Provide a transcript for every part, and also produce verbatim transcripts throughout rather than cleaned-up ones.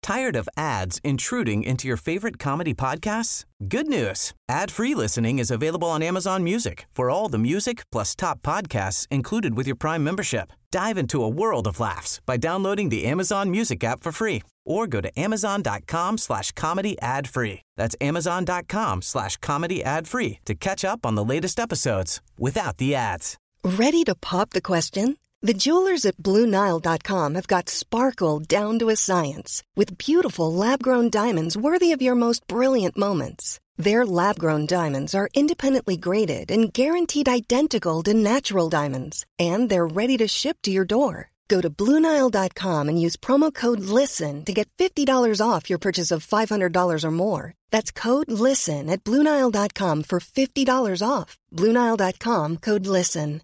Tired of ads intruding into your favorite comedy podcasts? Good news. Ad-free listening is available on Amazon Music for all the music plus top podcasts included with your Prime membership. Dive into a world of laughs by downloading the Amazon Music app for free or go to amazon.com slash comedy ad free. That's amazon.com slash comedy ad free to catch up on the latest episodes without the ads. Ready to pop the question? The jewelers at Blue Nile dot com have got sparkle down to a science with beautiful lab-grown diamonds worthy of your most brilliant moments. Their lab-grown diamonds are independently graded and guaranteed identical to natural diamonds, and they're ready to ship to your door. Go to Blue Nile dot com and use promo code LISTEN to get fifty dollars off your purchase of five hundred dollars or more. That's code LISTEN at Blue Nile dot com for fifty dollars off. Blue Nile dot com, code LISTEN.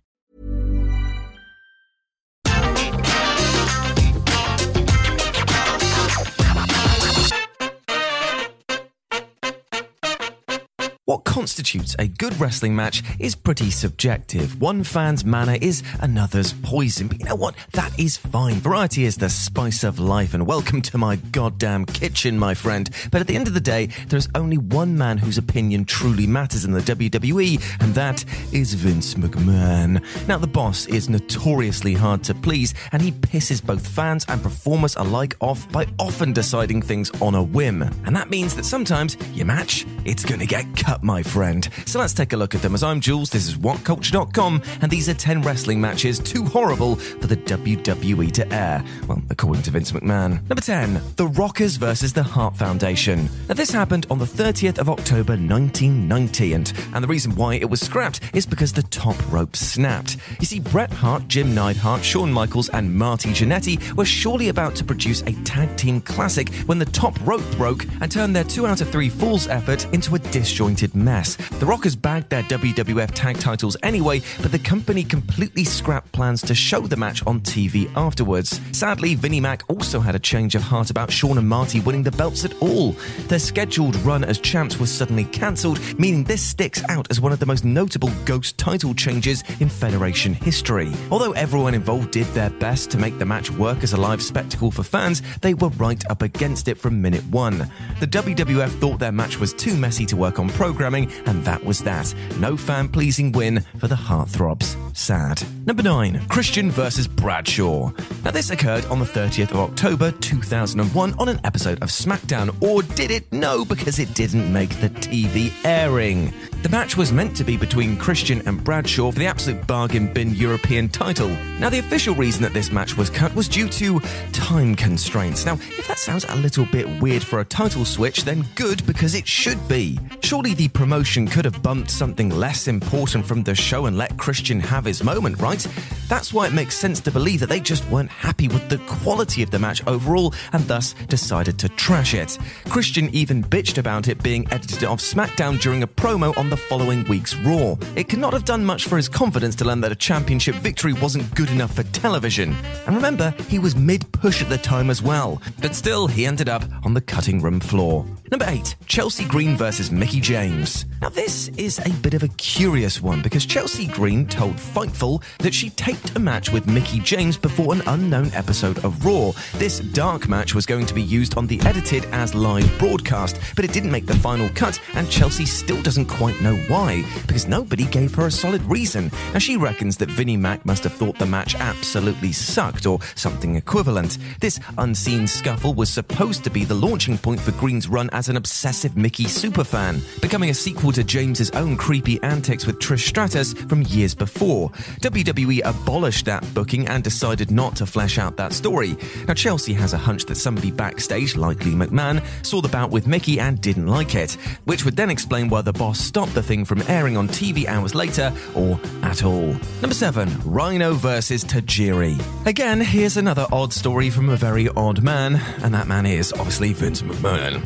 What constitutes a good wrestling match is pretty subjective. One fan's manner is another's poison. But you know what? That is fine. Variety is the spice of life, and welcome to my goddamn kitchen, my friend. But at the end of the day, there's only one man whose opinion truly matters in the W W E, and that is Vince McMahon. Now, the boss is notoriously hard to please, and he pisses both fans and performers alike off by often deciding things on a whim. And that means that sometimes your match, it's gonna get cut, my friend. So let's take a look at them. As I'm Jules, this is what culture dot com, and these are ten wrestling matches too horrible for the W W E to air. Well, according to Vince McMahon. Number ten, The Rockers versus the Hart Foundation. Now, this happened on the thirtieth of October nineteen ninety, and, and the reason why it was scrapped is because the top rope snapped. You see, Bret Hart, Jim Neidhart, Shawn Michaels, and Marty Jannetty were surely about to produce a tag team classic when the top rope broke and turned their two out of three falls effort into a disjointed mess. The Rockers bagged their W W F tag titles anyway, but the company completely scrapped plans to show the match on T V afterwards. Sadly, Vinnie Mac also had a change of heart about Shawn and Marty winning the belts at all. Their scheduled run as champs was suddenly cancelled, meaning this sticks out as one of the most notable ghost title changes in Federation history. Although everyone involved did their best to make the match work as a live spectacle for fans, they were right up against it from minute one. The W W F thought their match was too messy to work on programming, and that was that. No fan-pleasing win for the Heartthrobs. Sad. Number nine, Christian versus Bradshaw. Now, this occurred on the thirtieth of October two thousand one on an episode of SmackDown. Or did it? No, because it didn't make the T V airing. The match was meant to be between Christian and Bradshaw for the absolute bargain bin European title. Now, the official reason that this match was cut was due to time constraints. Now, if that sounds a little bit weird for a title switch, then good, because it should be. Surely the promotion could have bumped something less important from the show and let Christian have his moment, right? That's why it makes sense to believe that they just weren't happy with the quality of the match overall and thus decided to trash it. Christian even bitched about it being edited off SmackDown during a promo on the following week's Raw. It could not have done much for his confidence to learn that a championship victory wasn't good enough for television. And remember, he was mid-push at the time as well. But still, he ended up on the cutting room floor. Number eight, Chelsea Green versus Mickie James. Now, this is a bit of a curious one because Chelsea Green told Fightful that she taped a match with Mickie James before an unknown episode of Raw. This dark match was going to be used on the edited as live broadcast, but it didn't make the final cut, and Chelsea still doesn't quite know why, because nobody gave her a solid reason. Now, she reckons that Vinnie Mac must have thought the match absolutely sucked, or something equivalent. This unseen scuffle was supposed to be the launching point for Green's run as an obsessive Mickie superfan, becoming a sequel to James's own creepy antics with Trish Stratus from years before. W W E abolished that booking and decided not to flesh out that story. Now, Chelsea has a hunch that somebody backstage, likely McMahon, saw the bout with Mickie and didn't like it, which would then explain why the boss stopped the thing from airing on T V hours later, or at all. Number seven, Rhino versus Tajiri. Again, here's another odd story from a very odd man, and that man is obviously Vince McMahon. Now, most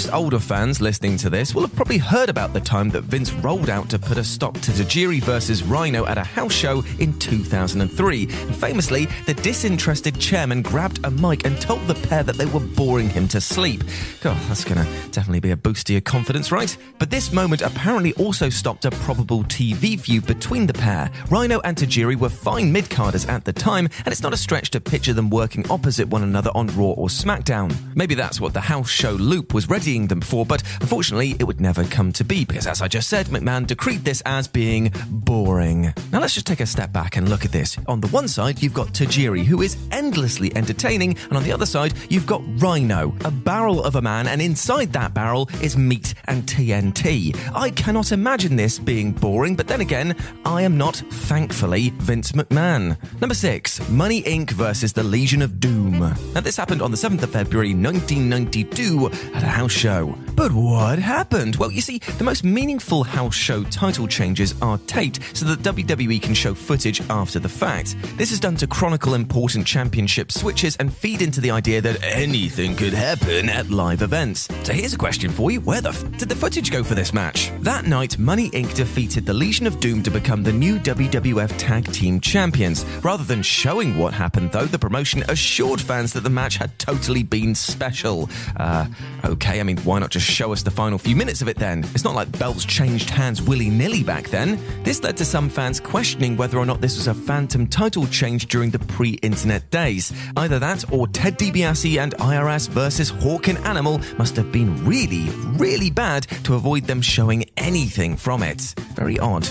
most older fans listening to this will have probably heard about the time that Vince rolled out to put a stop to Tajiri versus Rhino at a house show in two thousand three. And famously, the disinterested chairman grabbed a mic and told the pair that they were boring him to sleep. God, that's going to definitely be a boost to your confidence, right? But this moment apparently also stopped a probable T V feud between the pair. Rhino and Tajiri were fine mid-carders at the time, and it's not a stretch to picture them working opposite one another on Raw or SmackDown. Maybe that's what the house show loop was readying them for, but unfortunately it would never come to be because, as I just said, McMahon decreed this as being boring. Now let's just take a step back and look at this. On the one side, you've got Tajiri, who is endlessly entertaining, and on the other side, you've got Rhino, a barrel of a man, and inside that barrel is meat and T N T. I cannot imagine this being boring, but then again, I am not, thankfully, Vince McMahon. Number six, Money Incorporated versus the Legion of Doom. Now this happened on the seventh of February nineteen ninety-two at a house show. But what happened? Well, you see, the most meaningful house show title changes are taped so that W W E can show footage after the fact. This is done to chronicle important championship switches and feed into the idea that anything could happen at live events. So here's a question for you. Where the f- did the footage go for this match? That night, Money Incorporated defeated the Legion of Doom to become the new W W F Tag Team Champions. Rather than showing what happened, though, the promotion assured fans that the match had totally been special. Uh, okay, I mean, why not just show us the final few minutes of it then? It's not like belts changed hands willy-nilly back then. This led to some fans questioning whether or not this was a phantom title change during the pre-internet days. Either that or Ted DiBiase and I R S versus Hawk and Animal must have been really, really bad to avoid them showing anything from it. Very odd.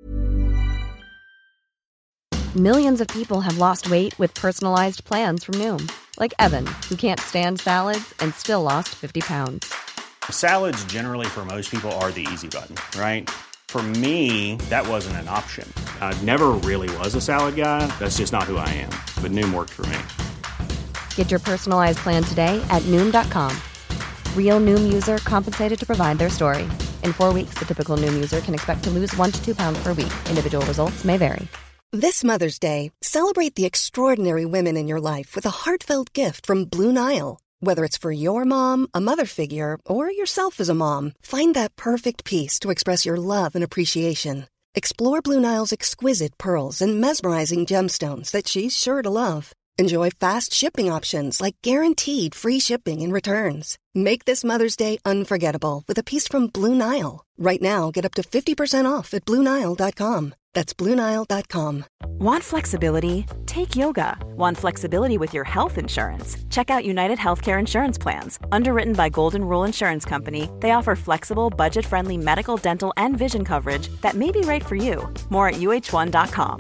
Millions of people have lost weight with personalized plans from Noom. Like Evan, who can't stand salads and still lost fifty pounds. Salads generally for most people are the easy button, right? For me, that wasn't an option. I never really was a salad guy. That's just not who I am. But Noom worked for me. Get your personalized plan today at Noom dot com. Real Noom user compensated to provide their story. In four weeks, the typical Noom user can expect to lose one to two pounds per week. Individual results may vary. This Mother's Day, celebrate the extraordinary women in your life with a heartfelt gift from Blue Nile. Whether it's for your mom, a mother figure, or yourself as a mom, find that perfect piece to express your love and appreciation. Explore Blue Nile's exquisite pearls and mesmerizing gemstones that she's sure to love. Enjoy fast shipping options like guaranteed free shipping and returns. Make this Mother's Day unforgettable with a piece from Blue Nile. Right now, get up to fifty percent off at Blue Nile dot com. That's Blue Nile dot com. Want flexibility? Take yoga. Want flexibility with your health insurance? Check out United Healthcare Insurance Plans. Underwritten by Golden Rule Insurance Company, they offer flexible, budget-friendly medical, dental, and vision coverage that may be right for you. More at U H one dot com.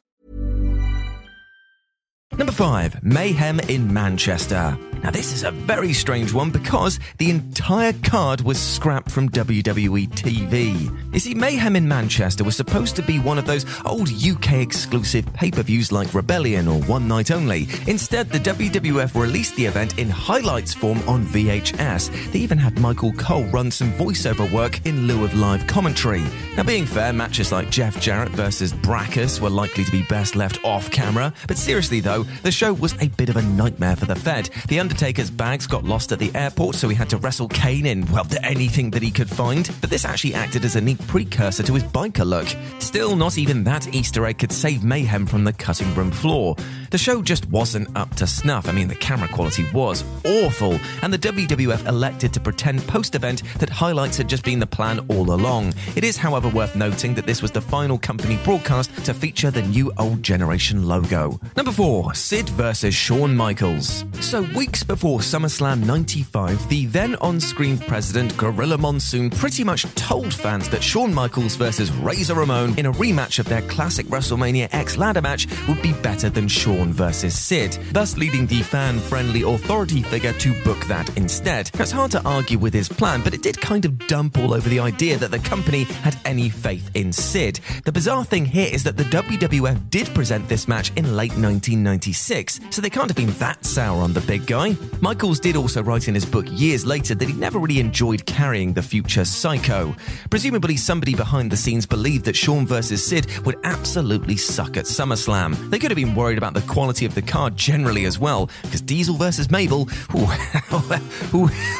Number five, Mayhem in Manchester. Now this is a very strange one because the entire card was scrapped from W W E T V. You see, Mayhem in Manchester was supposed to be one of those old U K exclusive pay-per-views like Rebellion or One Night Only. Instead, the W W F released the event in highlights form on V H S. They even had Michael Cole run some voiceover work in lieu of live commentary. Now being fair, matches like Jeff Jarrett versus Brackus were likely to be best left off camera, but seriously though, the show was a bit of a nightmare for the Fed. The Undertaker's bags got lost at the airport, so he had to wrestle Kane in, well, anything that he could find. But this actually acted as a neat precursor to his biker look. Still, not even that Easter egg could save Mayhem from the cutting room floor. The show just wasn't up to snuff. I mean, the camera quality was awful, and the W W F elected to pretend post-event that highlights had just been the plan all along. It is, however, worth noting that this was the final company broadcast to feature the new Old Generation logo. Number four, Sid versus Shawn Michaels. So weeks before SummerSlam ninety-five, the then on-screen president Gorilla Monsoon pretty much told fans that Shawn Michaels versus Razor Ramon in a rematch of their classic WrestleMania X ladder match would be better than Shawn versus Sid, thus leading the fan-friendly authority figure to book that instead. Now, it's hard to argue with his plan, but it did kind of dump all over the idea that the company had any faith in Sid. The bizarre thing here is that the W W F did present this match in late nineteen ninety-six, so they can't have been that sour on the big guy. Michaels did also write in his book years later that he never really enjoyed carrying the future Psycho. Presumably somebody behind the scenes believed that Shawn versus Sid would absolutely suck at SummerSlam. They could have been worried about the quality of the card generally as well, because Diesel versus Mabel, ooh, ooh,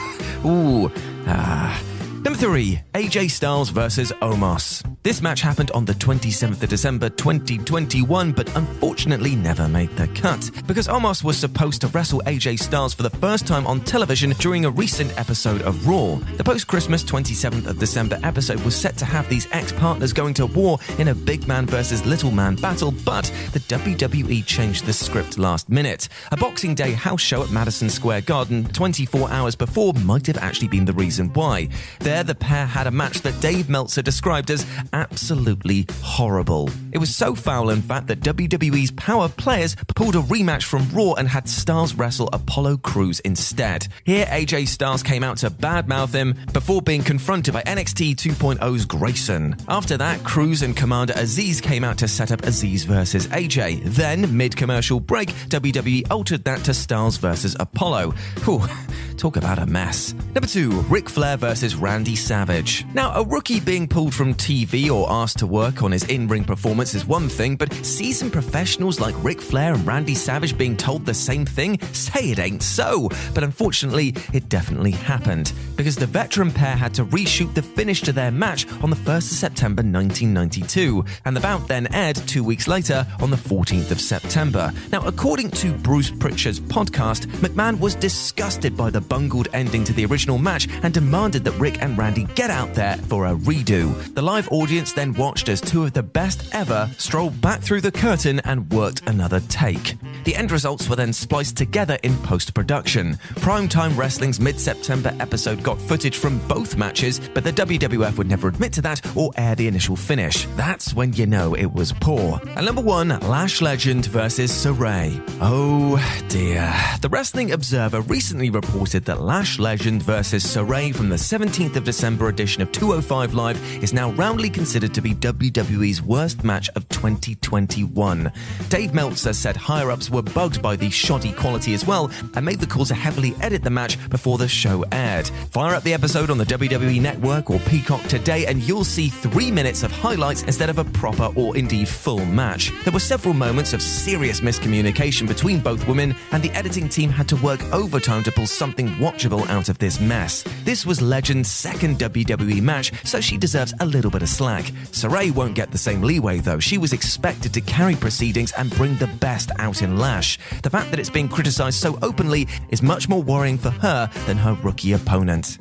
Ooh, ah. Number three, A J Styles versus Omos. This match happened on the twenty-seventh of December twenty twenty-one, but unfortunately never made the cut, because Omos was supposed to wrestle A J Styles for the first time on television during a recent episode of Raw. The post-Christmas twenty-seventh of December episode was set to have these ex-partners going to war in a big man versus little man battle, but the W W E changed the script last minute. A Boxing Day house show at Madison Square Garden twenty-four hours before might have actually been the reason why. There, the pair had a match that Dave Meltzer described as absolutely horrible. It was so foul, in fact, that W W E's Power Players pulled a rematch from Raw and had Styles wrestle Apollo Crews instead. Here, A J Styles came out to badmouth him before being confronted by N X T two point oh's Grayson. After that, Crews and Commander Aziz came out to set up Aziz versus A J. Then, mid-commercial break, W W E altered that to Styles versus Apollo. Whew, talk about a mess. Number two, Ric Flair versus Randy Savage. Now, a rookie being pulled from T V or asked to work on his in-ring performance is one thing, but seasoned professionals like Ric Flair and Randy Savage being told the same thing? Say it ain't so. But unfortunately, it definitely happened, because the veteran pair had to reshoot the finish to their match on the first of September nineteen ninety-two, and the bout then aired two weeks later on the fourteenth of September. Now, according to Bruce Pritchard's podcast, McMahon was disgusted by the bungled ending to the original match and demanded that Rick and Randy get out there for a redo. The live audience then watched as two of the best ever strolled back through the curtain and worked another take. The end results were then spliced together in post-production. Primetime Wrestling's mid-September episode got footage from both matches, but the W W F would never admit to that or air the initial finish. That's when you know it was poor. And number one, Lash Legend versus Saray. Oh dear. The Wrestling Observer recently reported that Lash Legend versus Saray from the seventeenth of December edition of two oh five Live is now roundly considered to be W W E's worst match of twenty twenty-one. Dave Meltzer said higher-ups were bugged by the shoddy quality as well and made the call to heavily edit the match before the show aired. Fire up the episode on the W W E Network or Peacock today and you'll see three minutes of highlights instead of a proper or indeed full match. There were several moments of serious miscommunication between both women, and the editing team had to work overtime to pull something watchable out of this mess. This was Legend's second W W E match, so she deserves a little bit of slack. Saray won't get the same leeway though. She was expected to carry proceedings and bring the best out in Lash. The fact that it's being criticised so openly is much more worrying for her than her rookie opponent.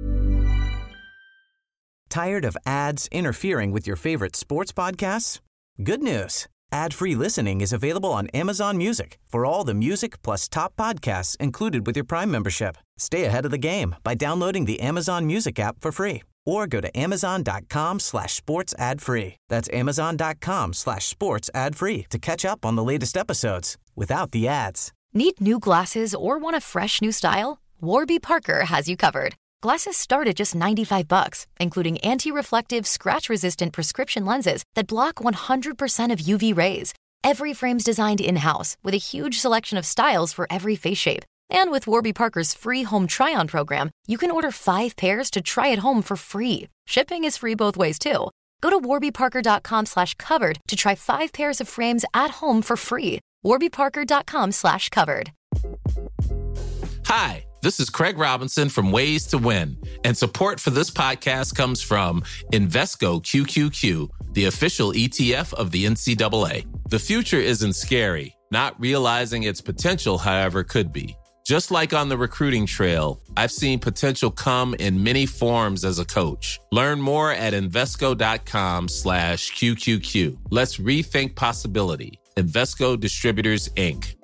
Tired of ads interfering with your favorite sports podcasts? Good news. Ad-free listening is available on Amazon Music for all the music plus top podcasts included with your Prime membership. Stay ahead of the game by downloading the Amazon Music app for free or go to amazon.com slash sports ad free. That's amazon.com slash sports ad free to catch up on the latest episodes without the ads. Need new glasses or want a fresh new style? Warby Parker has you covered. Glasses start at just ninety-five bucks, including anti-reflective, scratch-resistant prescription lenses that block one hundred percent of U V rays. Every frame's designed in-house with a huge selection of styles for every face shape. And with Warby Parker's free home try-on program, you can order five pairs to try at home for free. Shipping is free both ways, too. Go to warbyparker.com slash covered to try five pairs of frames at home for free. warbyparker.com slash covered. Hi, this is Craig Robinson from Ways to Win, and support for this podcast comes from Invesco Q Q Q, the official E T F of the N C double A. The future isn't scary. Not realizing its potential, however, could be. Just like on the recruiting trail, I've seen potential come in many forms as a coach. Learn more at Invesco.com slash QQQ. Let's rethink possibility. Invesco Distributors, Incorporated.